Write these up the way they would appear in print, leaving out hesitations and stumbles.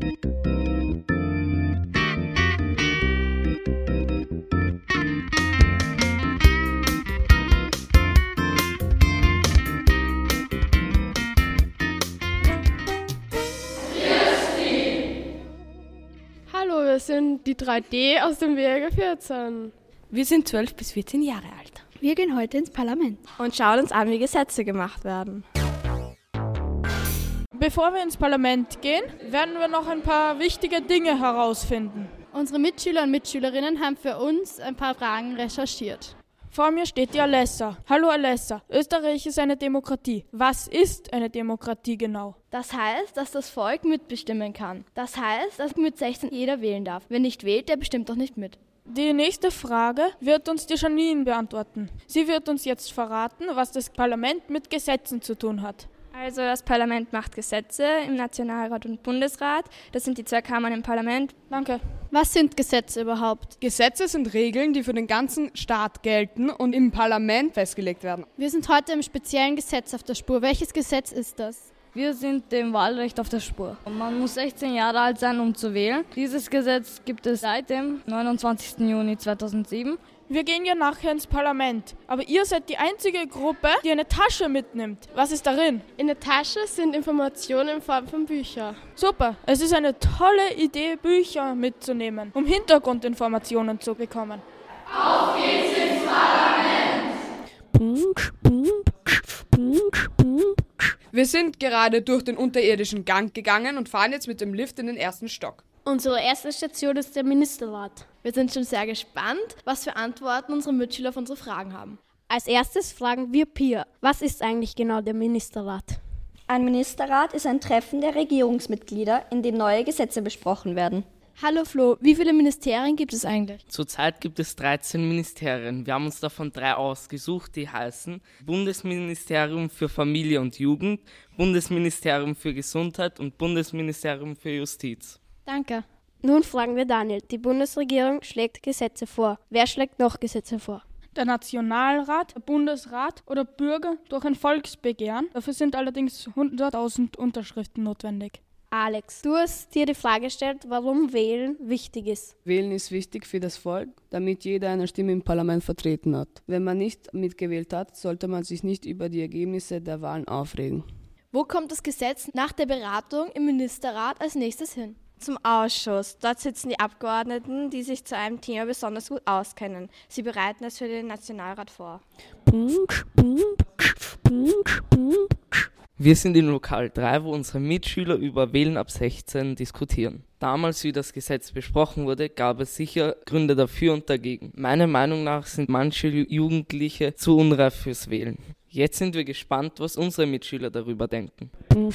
Hallo, wir sind die 3D aus dem Wege 14. Wir sind 12 bis 14 Jahre alt. Wir gehen heute ins Parlament Und schauen uns an, wie Gesetze gemacht werden. Bevor wir ins Parlament gehen, werden wir noch ein paar wichtige Dinge herausfinden. Unsere Mitschüler und Mitschülerinnen haben für uns ein paar Fragen recherchiert. Vor mir steht die Alessa. Hallo Alessa, Österreich ist eine Demokratie. Was ist eine Demokratie genau? Das heißt, dass das Volk mitbestimmen kann. Das heißt, dass mit 16 jeder wählen darf. Wer nicht wählt, der bestimmt doch nicht mit. Die nächste Frage wird uns die Janine beantworten. Sie wird uns jetzt verraten, was das Parlament mit Gesetzen zu tun hat. Also das Parlament macht Gesetze im Nationalrat und Bundesrat. Das sind die zwei Kammern im Parlament. Danke. Was sind Gesetze überhaupt? Gesetze sind Regeln, die für den ganzen Staat gelten und im Parlament festgelegt werden. Wir sind heute im speziellen Gesetz auf der Spur. Welches Gesetz ist das? Wir sind dem Wahlrecht auf der Spur. Man muss 16 Jahre alt sein, um zu wählen. Dieses Gesetz gibt es seit dem 29. Juni 2007. Wir gehen ja nachher ins Parlament, aber ihr seid die einzige Gruppe, die eine Tasche mitnimmt. Was ist darin? In der Tasche sind Informationen in Form von Büchern. Super, es ist eine tolle Idee, Bücher mitzunehmen, um Hintergrundinformationen zu bekommen. Auf geht's ins Parlament! Wir sind gerade durch den unterirdischen Gang gegangen und fahren jetzt mit dem Lift in den ersten Stock. Unsere erste Station ist der Ministerrat. Wir sind schon sehr gespannt, was für Antworten unsere Mitschüler auf unsere Fragen haben. Als erstes fragen wir Pia, was ist eigentlich genau der Ministerrat? Ein Ministerrat ist ein Treffen der Regierungsmitglieder, in dem neue Gesetze besprochen werden. Hallo Flo, wie viele Ministerien gibt es eigentlich? Zurzeit gibt es 13 Ministerien. Wir haben uns davon 3 ausgesucht, die heißen Bundesministerium für Familie und Jugend, Bundesministerium für Gesundheit und Bundesministerium für Justiz. Danke. Nun fragen wir Daniel. Die Bundesregierung schlägt Gesetze vor. Wer schlägt noch Gesetze vor? Der Nationalrat, der Bundesrat oder Bürger durch ein Volksbegehren. Dafür sind allerdings 100.000 Unterschriften notwendig. Alex, du hast dir die Frage gestellt, warum Wählen wichtig ist. Wählen ist wichtig für das Volk, damit jeder eine Stimme im Parlament vertreten hat. Wenn man nicht mitgewählt hat, sollte man sich nicht über die Ergebnisse der Wahlen aufregen. Wo kommt das Gesetz nach der Beratung im Ministerrat als nächstes hin? Zum Ausschuss. Dort sitzen die Abgeordneten, die sich zu einem Thema besonders gut auskennen. Sie bereiten es für den Nationalrat vor. Wir sind in Lokal 3, wo unsere Mitschüler über Wählen ab 16 diskutieren. Damals, wie das Gesetz besprochen wurde, gab es sicher Gründe dafür und dagegen. Meiner Meinung nach sind manche Jugendliche zu unreif fürs Wählen. Jetzt sind wir gespannt, was unsere Mitschüler darüber denken.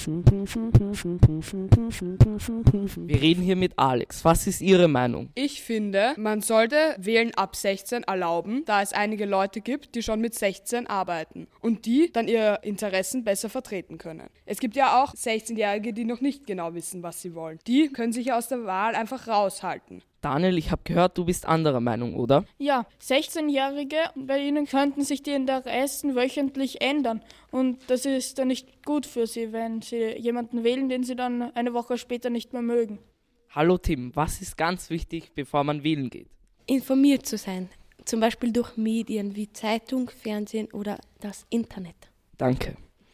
Wir reden hier mit Alex. Was ist Ihre Meinung? Ich finde, man sollte Wählen ab 16 erlauben, da es einige Leute gibt, die schon mit 16 arbeiten und die dann ihre Interessen besser vertreten können. Es gibt ja auch 16-Jährige, die noch nicht genau wissen, was sie wollen. Die können sich aus der Wahl einfach raushalten. Daniel, ich habe gehört, du bist anderer Meinung, oder? Ja, 16-Jährige, bei ihnen könnten sich die Interessen wöchentlich ändern. Und das ist dann nicht gut für sie, wenn sie jemanden wählen, den sie dann eine Woche später nicht mehr mögen. Hallo Tim, was ist ganz wichtig, bevor man wählen geht? Informiert zu sein, zum Beispiel durch Medien wie Zeitung, Fernsehen oder das Internet. Danke.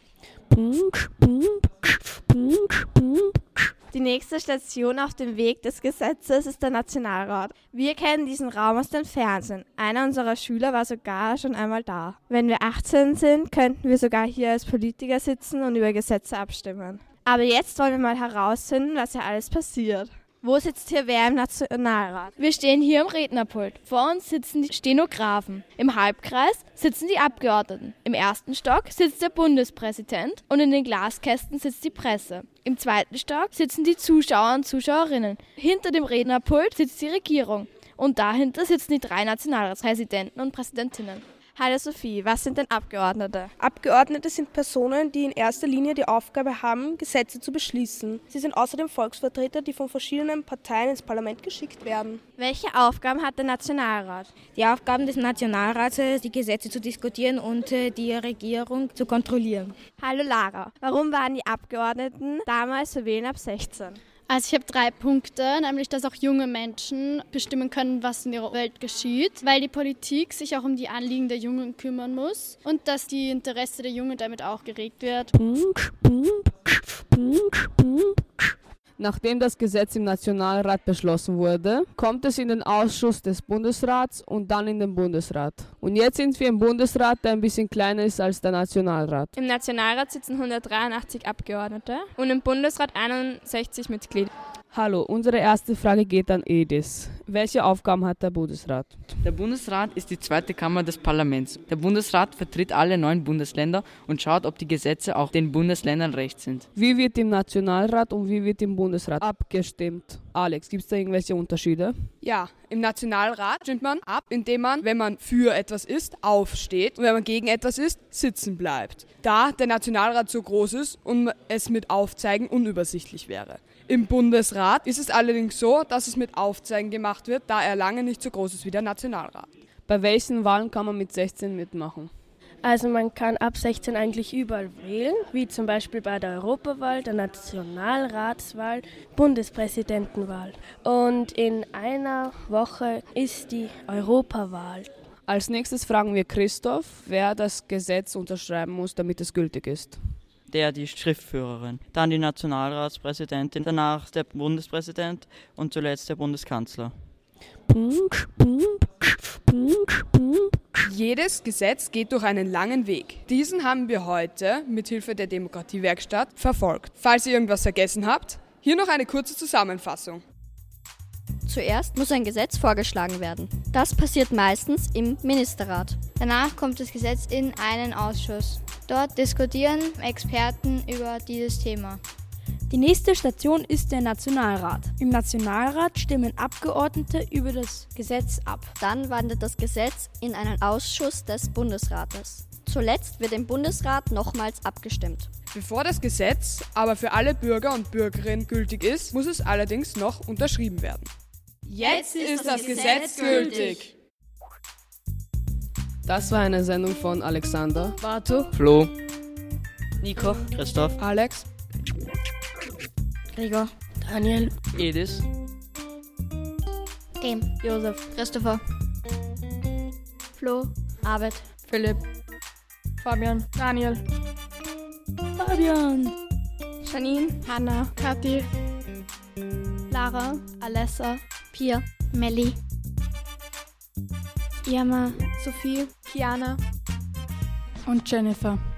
Die nächste Station auf dem Weg des Gesetzes ist der Nationalrat. Wir kennen diesen Raum aus dem Fernsehen. Einer unserer Schüler war sogar schon einmal da. Wenn wir 18 sind, könnten wir sogar hier als Politiker sitzen und über Gesetze abstimmen. Aber jetzt wollen wir mal herausfinden, was hier alles passiert. Wo sitzt hier wer im Nationalrat? Wir stehen hier am Rednerpult. Vor uns sitzen die Stenografen. Im Halbkreis sitzen die Abgeordneten. Im ersten Stock sitzt der Bundespräsident und in den Glaskästen sitzt die Presse. Im zweiten Stock sitzen die Zuschauer und Zuschauerinnen. Hinter dem Rednerpult sitzt die Regierung. Und dahinter sitzen die 3 Nationalratspräsidenten und Präsidentinnen. Hallo Sophie, was sind denn Abgeordnete? Abgeordnete sind Personen, die in erster Linie die Aufgabe haben, Gesetze zu beschließen. Sie sind außerdem Volksvertreter, die von verschiedenen Parteien ins Parlament geschickt werden. Welche Aufgaben hat der Nationalrat? Die Aufgaben des Nationalrats, die Gesetze zu diskutieren und die Regierung zu kontrollieren. Hallo Lara, warum waren die Abgeordneten damals für Wählen ab 16? Also ich habe 3 Punkte, nämlich dass auch junge Menschen bestimmen können, was in ihrer Welt geschieht, weil die Politik sich auch um die Anliegen der Jungen kümmern muss und dass die Interesse der Jungen damit auch geregt wird. Nachdem das Gesetz im Nationalrat beschlossen wurde, kommt es in den Ausschuss des Bundesrats und dann in den Bundesrat. Und jetzt sind wir im Bundesrat, der ein bisschen kleiner ist als der Nationalrat. Im Nationalrat sitzen 183 Abgeordnete und im Bundesrat 61 Mitglieder. Hallo, unsere erste Frage geht an Edis. Welche Aufgaben hat der Bundesrat? Der Bundesrat ist die zweite Kammer des Parlaments. Der Bundesrat vertritt alle 9 Bundesländer und schaut, ob die Gesetze auch den Bundesländern recht sind. Wie wird im Nationalrat und wie wird im Bundesrat abgestimmt? Alex, gibt es da irgendwelche Unterschiede? Ja, im Nationalrat stimmt man ab, indem man, wenn man für etwas ist, aufsteht und wenn man gegen etwas ist, sitzen bleibt. Da der Nationalrat so groß ist und es mit Aufzeigen unübersichtlich wäre. Im Bundesrat ist es allerdings so, dass es mit Aufzeigen gemacht wird, da er lange nicht so groß ist wie der Nationalrat. Bei welchen Wahlen kann man mit 16 mitmachen? Also man kann ab 16 eigentlich überall wählen, wie zum Beispiel bei der Europawahl, der Nationalratswahl, Bundespräsidentenwahl. Und in einer Woche ist die Europawahl. Als nächstes fragen wir Christoph, wer das Gesetz unterschreiben muss, damit es gültig ist. Die Schriftführerin, dann die Nationalratspräsidentin, danach der Bundespräsident und zuletzt der Bundeskanzler. Jedes Gesetz geht durch einen langen Weg. Diesen haben wir heute mit Hilfe der Demokratiewerkstatt verfolgt. Falls ihr irgendwas vergessen habt, hier noch eine kurze Zusammenfassung. Zuerst muss ein Gesetz vorgeschlagen werden. Das passiert meistens im Ministerrat. Danach kommt das Gesetz in einen Ausschuss. Dort diskutieren Experten über dieses Thema. Die nächste Station ist der Nationalrat. Im Nationalrat stimmen Abgeordnete über das Gesetz ab. Dann wandert das Gesetz in einen Ausschuss des Bundesrates. Zuletzt wird im Bundesrat nochmals abgestimmt. Bevor das Gesetz aber für alle Bürger und Bürgerinnen gültig ist, muss es allerdings noch unterschrieben werden. Jetzt ist das Gesetz gültig. Das war eine Sendung von Alexander, Barto, Flo, Nico, Christoph, Alex, Gregor, Daniel, Edis, Tim, Josef, Christopher, Flo, Arbeit, Philipp, Fabian, Daniel, Fabian, Janine, Hanna, Kathi, Lara, Alessa, Pia, Melli, Irma, Sophie, Kiana und Jennifer.